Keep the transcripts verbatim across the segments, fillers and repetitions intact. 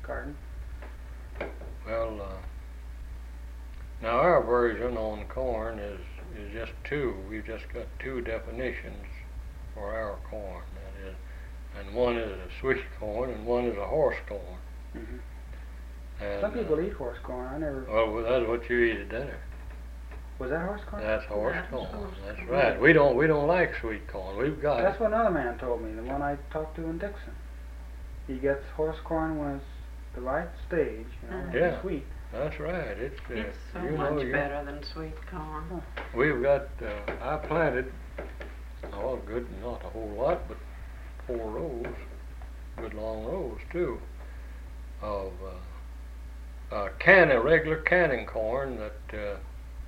garden? Well, uh, now our version on corn is, is just two. We've just got two definitions for our corn. That is, and one is a sweet corn and one is a horse corn. Mm-hmm. And, Some people uh, eat horse corn. I never. Well, that's what you eat at dinner. Was that horse corn? That's horse That's corn. horse That's corn. right. We don't we don't like sweet corn. We've got That's it. what another man told me. The one I talked to in Dixon. He gets horse corn when it's the right stage. You know, Mhm. Yeah. sweet. That's right. It's, uh, It's so you know, much you- better than sweet corn. We've got. Uh, I planted. Oh, good. Not a whole lot, but four rows. Good long rows too. Of uh, uh, canning, regular canning corn that. Uh,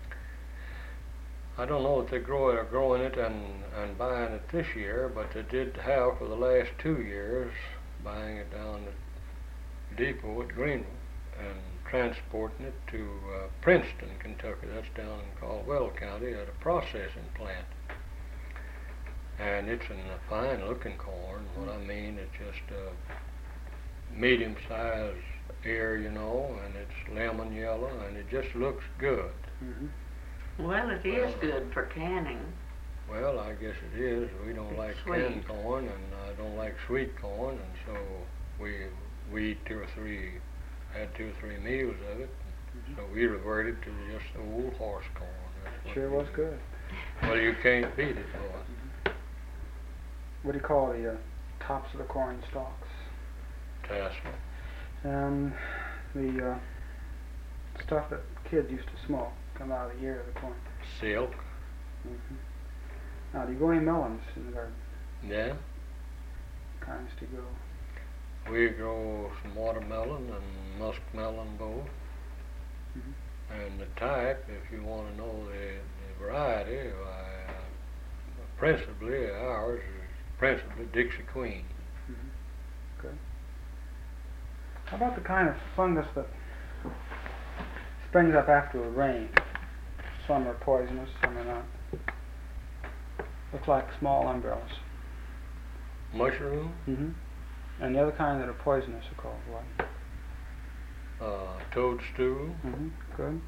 I don't know if they grow it or growing it and, and buying it this year, but they did have for the last two years, buying it down at Depot at Greenville and transporting it to uh, Princeton, Kentucky. That's down in Caldwell County at a processing plant. And it's a fine looking corn. What I mean, it's just a medium sized ear, you know, and it's lemon yellow and it just looks good. Mm-hmm. Well, it is Well, good for canning. Well, I guess it is. We don't It's like sweet. canned corn, and I don't like sweet corn, and so we we eat two or three, had two or three meals of it. Mhm. So we reverted to just the old horse corn. That's what Sure we was do. good. Well, you can't beat it, boy. What do you call the uh, tops of the corn stalks? Tassel. Um, the uh, stuff that kids used to smoke come out of the ear of the corn. Silk. Mm-hmm. Now, do you grow any melons in the garden? Yeah. Kinds to go. We grow some watermelon and muskmelon both. Mm-hmm. And the type, if you want to know the, the variety, uh, principally ours is principally Dixie Queen. Mm-hmm. Good. How about the kind of fungus that springs up after a rain? Some are poisonous, some are not. Look like small umbrellas. Mushroom, Mm-hmm. And the other kind that are poisonous are called what? uh, toadstool. Mm-hmm. Good.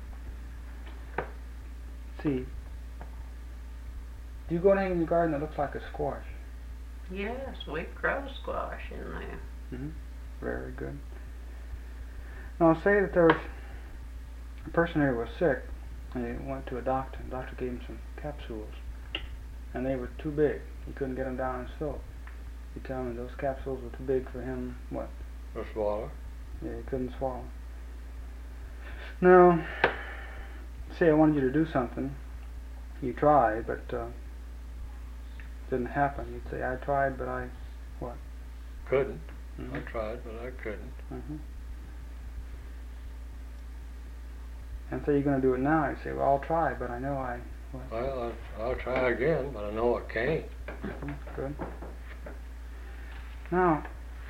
See, do you go anything in the garden that looks like a squash? Yes, we grow squash in there. Mm-hmm. Very good. Now, say that there was a person here was sick, and he went to a doctor, and the doctor gave him some capsules, and they were too big. He couldn't get them down his throat. You tell me those capsules were too big for him, what? A swallow. Yeah, he couldn't swallow. Now, say I wanted you to do something, you tried, but uh, didn't happen. You'd say, I tried, but I, what? Couldn't. Mm-hmm. I tried, but I couldn't. Mm-hmm. And so you're going to do it now. You say, well, I'll try, but I know I... What? Well, I'll, I'll try again, but I know I can't. Mhm. Good. Now,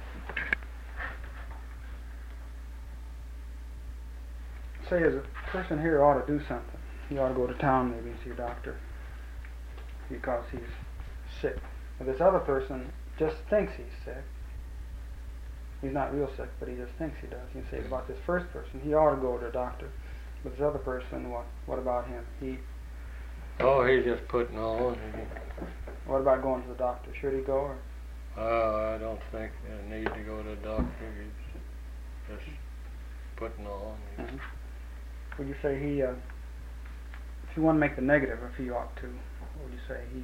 say as a person here ought to do something. You ought to go to town maybe and see a doctor because he's sick. But this other person just thinks he's sick. He's not real sick, but he just thinks he does. You say about this first person, he ought to go to a doctor. But this other person, what? What about him? He. Oh, he's just putting on. What about going to the doctor? Should he go? Or? Uh, I don't think I need to go to a doctor. He's just putting on. Mm-hmm. Would you say he, uh, if you want to make the negative, if he ought to, what would you say he,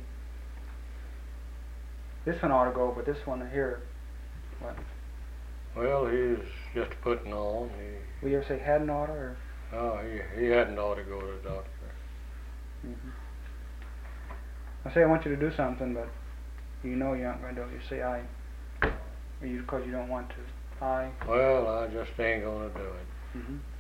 this one ought to go, but this one here, what? Well, he's just putting on. He, Would you ever say hadn't ought to, or? oh, he, he hadn't ought to go to a doctor. Mm-hmm. I say I want you to do something, but you know you aren't going to do it. You say I, or you because you don't want to. I. Well, I just ain't gonna do it. Mm-hmm.